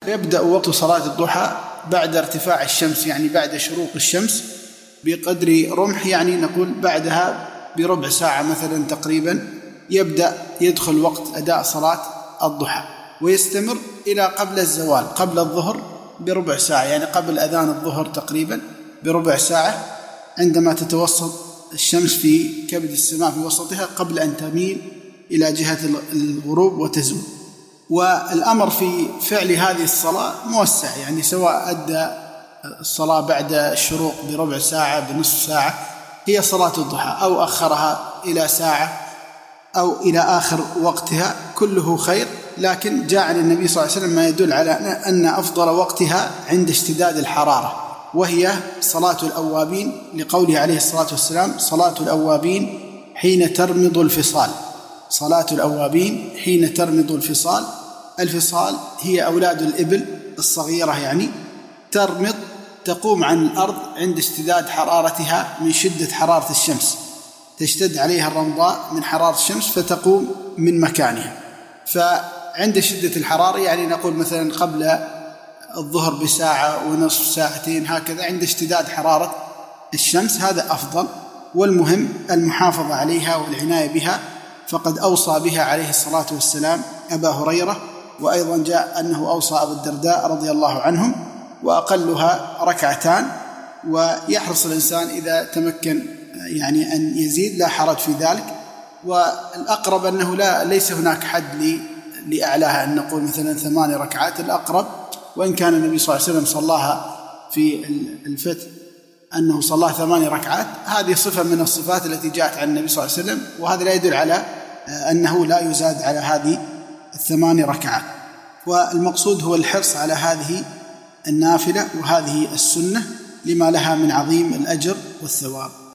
يبدأ وقت صلاة الضحى بعد ارتفاع الشمس، يعني بعد شروق الشمس بقدر رمح، يعني نقول بعدها بربع ساعة مثلا تقريبا يبدأ يدخل وقت أداء صلاة الضحى، ويستمر إلى قبل الزوال، قبل الظهر بربع ساعة، يعني قبل أذان الظهر تقريبا بربع ساعة، عندما تتوسط الشمس في كبد السماء في وسطها قبل أن تميل إلى جهة الغروب وتزول. والأمر في فعل هذه الصلاة موسع، يعني سواء أدى الصلاة بعد الشروق بربع ساعة بنصف ساعة هي صلاة الضحى، أو أخرها إلى ساعة أو إلى آخر وقتها كله خير. لكن جاء عن النبي صلى الله عليه وسلم ما يدل على أن أفضل وقتها عند اشتداد الحرارة، وهي صلاة الأوابين، لقوله عليه الصلاة والسلام: صلاة الأوابين حين ترمض الفصال. صلاة الأوابين حين ترمض الفصال. الفصال هي أولاد الإبل الصغيرة، يعني ترمض، تقوم عن الأرض عند اشتداد حرارتها من شدة حرارة الشمس، تشتد عليها الرمضاء من حرارة الشمس فتقوم من مكانها. فعند شدة الحرارة يعني نقول مثلا قبل الظهر بساعة ونصف ساعتين هكذا، عند اشتداد حرارة الشمس، هذا أفضل. والمهم المحافظة عليها والعناية بها، فقد أوصى بها عليه الصلاة والسلام أبا هريرة، وأيضا جاء أنه أوصى أبو الدرداء رضي الله عنهم، وأقلها ركعتان. ويحرص الإنسان إذا تمكن يعني أن يزيد لا حرج في ذلك. والأقرب أنه ليس هناك حد لأعلاها، أن نقول مثلا 8 ركعات الأقرب، وإن كان النبي صلى الله عليه وسلم صلاها في الفتح أنه صلى 8 ركعات، هذه صفة من الصفات التي جاءت عن النبي صلى الله عليه وسلم، وهذا لا يدل على أنه لا يزاد على هذه 8 ركعات. والمقصود هو الحرص على هذه النافلة وهذه السنة لما لها من عظيم الأجر والثواب.